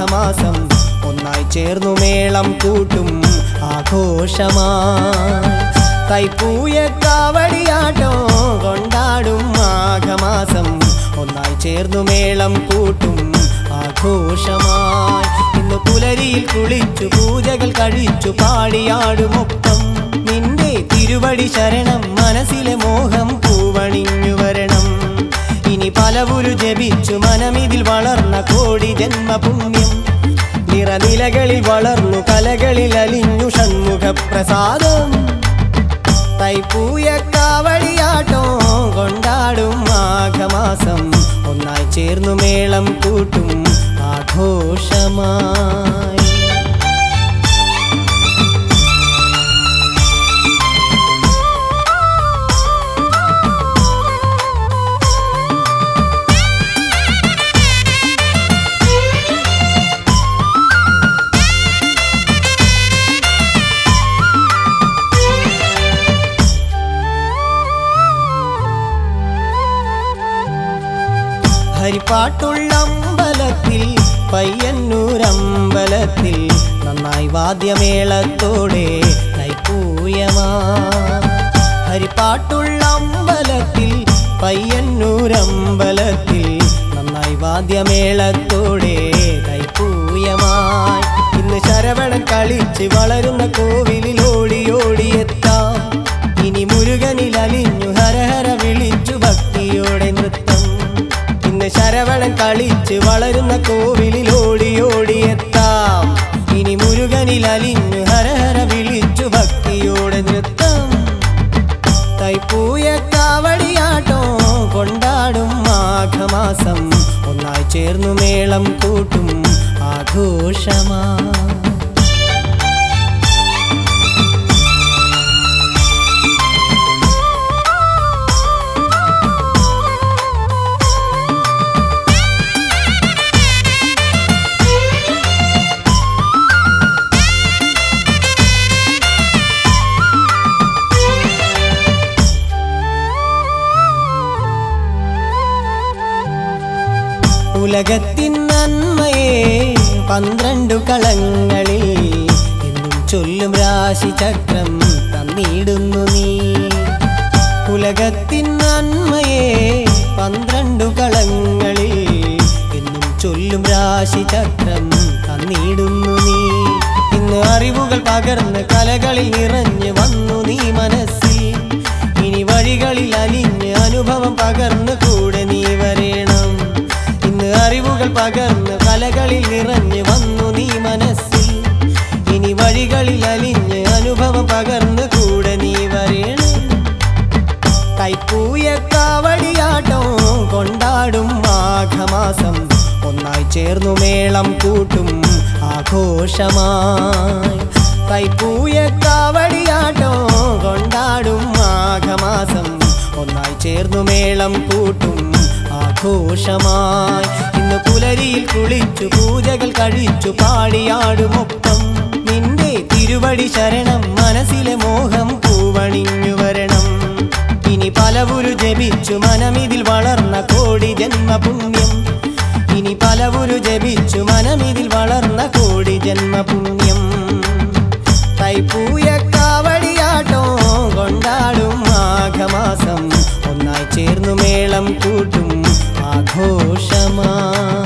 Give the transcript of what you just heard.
മാഘമാസം ഒന്നായി ചേർന്നു മേളം കൂട്ടും ആഘോഷമായി തൈപ്പൂയ കാവടിയാട്ടം കൊണ്ടാടും മാഘമാസം ഒന്നായി ചേർന്നു മേളം കൂട്ടും ആഘോഷമായി ഇന്ന് പുലരിയിൽ കുളിച്ചു പൂജകൾ കഴിച്ചു പാടിയാടുമൊപ്പം നിന്റെ തിരുവടി ശരണം മനസ്സിലെ മോഹം പൂവണിഞ്ഞു വരണം ഇനി പലവുരു ജപിച്ചു മനമിതിൽ വളർന്ന കോടി ജന്മപുണ്യം നിറനിലകളിൽ വളർന്നു കലകളിൽ അലിഞ്ഞു ഷൺമുഖ പ്രസാദം തൈപ്പൂയ കാവടിയാട്ടം കൊണ്ടാടും മാഘമാസം ഒന്നായി ചേർന്നു മേളം കൂട്ടും ആഘോഷമായി ഹരിപ്പാട്ടുള്ള അമ്പലത്തിൽ പയ്യന്നൂരമ്പലത്തിൽ നന്നായി വാദ്യമേളത്തോടെ തൈപ്പൂയമാ ഹരിപ്പാട്ടുള്ള അമ്പലത്തിൽ പയ്യന്നൂരമ്പലത്തിൽ നന്നായി വാദ്യമേളത്തോടെ തൈപ്പൂയമായി ഇന്ന് ശരവണൻ കളിച്ച് വളരുന്ന കോവിലിൽ ഓടി ഓടിയെത്താം ഇനി മുരുകനിൽ അലിഞ്ഞു ഹരഹര വിളിച്ചു ഭക്തിയോടെ നൃത്തം ശരവണൻ കളിച്ച് വളരുന്ന കോവിലിൽ ഓടി ഓടിയെത്താം ഇനി മുരുകനിൽ അലിഞ്ഞു ഹരഹര വിളിച്ചു ഭക്തിയോടെ നൃത്തം തൈപ്പൂയ കാവടിയാട്ടം കൊണ്ടാടും മാഘമാസം ഒന്നായി ചേർന്നു മേളം കൂട്ടും ആഘോഷമായി ഉലകത്തിൻ നന്മയെ 12 കളങ്ങളിൽ എന്നും ചൊല്ലും രാശിചക്രം തന്നിടുന്നു നീ ഉലകത്തിൻ നന്മയെ 12 കളങ്ങളിൽ എന്നും ചൊല്ലും രാശിചക്രം തന്നിടുന്നു നീ ഇന്ന് അറിവുകൾ പകർന്ന് കലകളിൽ നിറഞ്ഞു വന്നു നീ മനസ്സിൽ ഇനി വഴികളിൽ അലിഞ്ഞ് അനുഭവം പകർന്ന് കൂടെ നീ വരേണം അറിവുകൾ പകർന്ന് കലകളിൽ നിറഞ്ഞു വന്നു നീ മനസ്സിൽ ഇനി വഴികളിൽ അലിഞ്ഞ് അനുഭവം പകർന്ന് കൂടെ നീ വരേണം തൈപ്പൂയ കാവടിയാട്ടം കൊണ്ടാടും മാഘമാസം ഒന്നായി ചേർന്നു മേളം കൂട്ടും ആഘോഷമായി തൈപ്പൂയ കാവടിയാട്ടം കൊണ്ടാടും മാഘമാസം ഒന്നായി ചേർന്നു മേളം കൂട്ടും ആഘോഷമായി ഇന്ന് പുലരിയിൽ കുളിച്ചു പൂജകൾ കഴിച്ചു പാടിയാടുമൊപ്പം നിന്റെ തിരുവടി ശരണം മനസ്സിലെ മോഹം പൂവണിഞ്ഞു വരണം ഇനി പലവുരു ജപിച്ചു മനമിതിൽ വളർന്ന കോടി ജന്മപുണ്യം ഇനി പലവുരു ജപിച്ചു മനമിതിൽ വളർന്ന കോടി ജന്മപുണ്യം തൈപ്പൂയ കാവടിയാട്ടം കൊണ്ടാടും മാഘമാസം ഒന്നായി ചേർന്നു മേളം കൂട്ടും ആഘോഷമായി